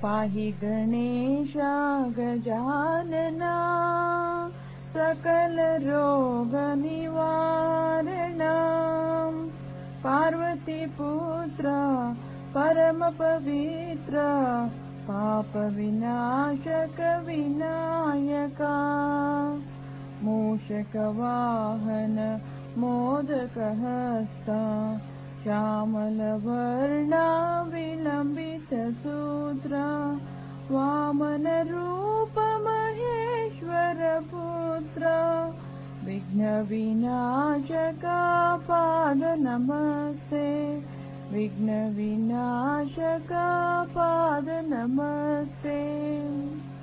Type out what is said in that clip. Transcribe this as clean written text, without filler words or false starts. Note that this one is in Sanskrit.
पाहि गणेशा गजानना सकल रोग निवारणा पार्वती पुत्र परम पवित्र पाप विनाशक विनायका मूषक वाहन मोदक हस्ता श्यामल वर्णा विलंबित सूत्रा वामन रूप महेश्वर पुत्र विघ्न विनाशका पाद नमस्ते विघ्न विनाशका पाद नमस्ते।